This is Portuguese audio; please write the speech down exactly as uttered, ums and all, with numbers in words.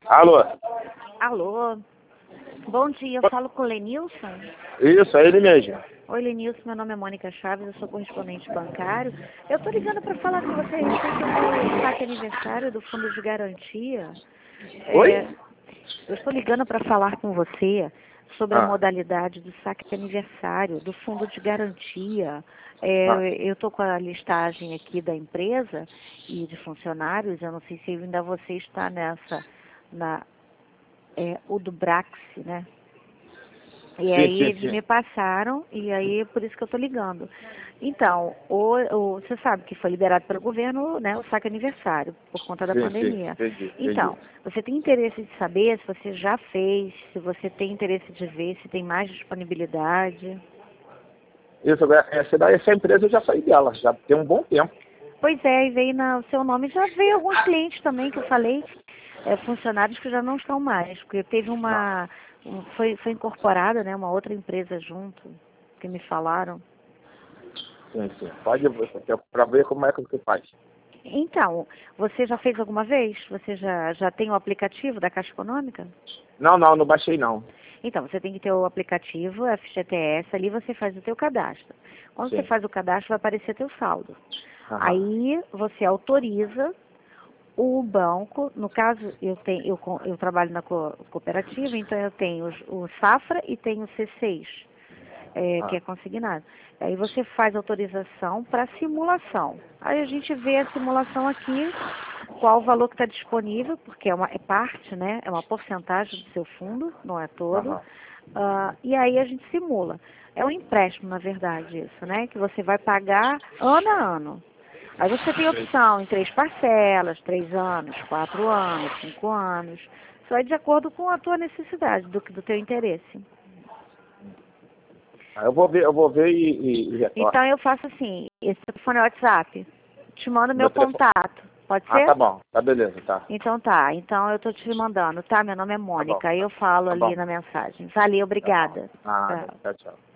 Alô? Alô, bom dia, eu falo com o Lenilson. Isso, é ele mesmo. Oi, Lenilson, meu nome é Mônica Chaves, eu sou correspondente bancário. Eu estou ligando para falar com você a respeito do saque aniversário do Fundo de Garantia. Oi? É, eu estou ligando para falar com você sobre a Ah. modalidade do saque aniversário do Fundo de Garantia. É, Ah. eu estou com a listagem aqui da empresa e de funcionários, eu não sei se ainda você está nessa, na, é, o do Braxi, né? E Sim, aí sim, eles sim. me passaram, e aí é por isso que eu estou ligando. Então, o, o, você sabe que foi liberado pelo governo, né, o saque aniversário, por conta da Sim, sim, pandemia. entendi, entendi. Então, você tem interesse de saber se você já fez, se você tem interesse de ver, se tem mais disponibilidade? Isso, essa, daí, essa empresa eu já saí dela, já tem um bom tempo. Pois é, e veio na, o seu nome, já veio alguns clientes também que eu falei, é, funcionários que já não estão mais, porque teve uma, um, foi, foi incorporada, né, uma outra empresa junto, que me falaram. Sim, sim. Pode para ver como é que você faz. Então, você já fez alguma vez? Você já, já tem o aplicativo da Caixa Econômica? Não, não, não baixei não. Então, você tem que ter o aplicativo F G T S, ali você faz o teu cadastro. Quando Sim. você faz o cadastro, vai aparecer teu saldo. Aham. Aí, você autoriza o banco, no caso, eu, tenho, eu, co- eu trabalho na co- cooperativa, então eu tenho os- o Safra e tenho o C seis, é, que Ah. é consignado. Aí você faz autorização para simulação. Aí a gente vê a simulação aqui, qual o valor que está disponível, porque é, uma, é parte, né? É uma porcentagem do seu fundo, não é todo. Aham. Ah, e aí a gente simula. É um empréstimo, na verdade, isso, né? Que você vai pagar ano a ano. Aí você tem opção em três parcelas, três anos, quatro anos, cinco anos. Só é de acordo com a tua necessidade, do, do teu interesse. Ah, eu vou ver, eu vou ver e, e, e retorno. Então eu faço assim, esse telefone é WhatsApp. Te mando meu Meu telefone. contato. Pode Ah, ser? tá bom. Tá beleza, tá. Então tá. Então eu tô te mandando, tá? Meu nome é Tá bom. Mônica. Aí eu falo Tá ali bom. na mensagem. Valeu, Tá bom. obrigada. Nada. Tchau. Tchau, tchau.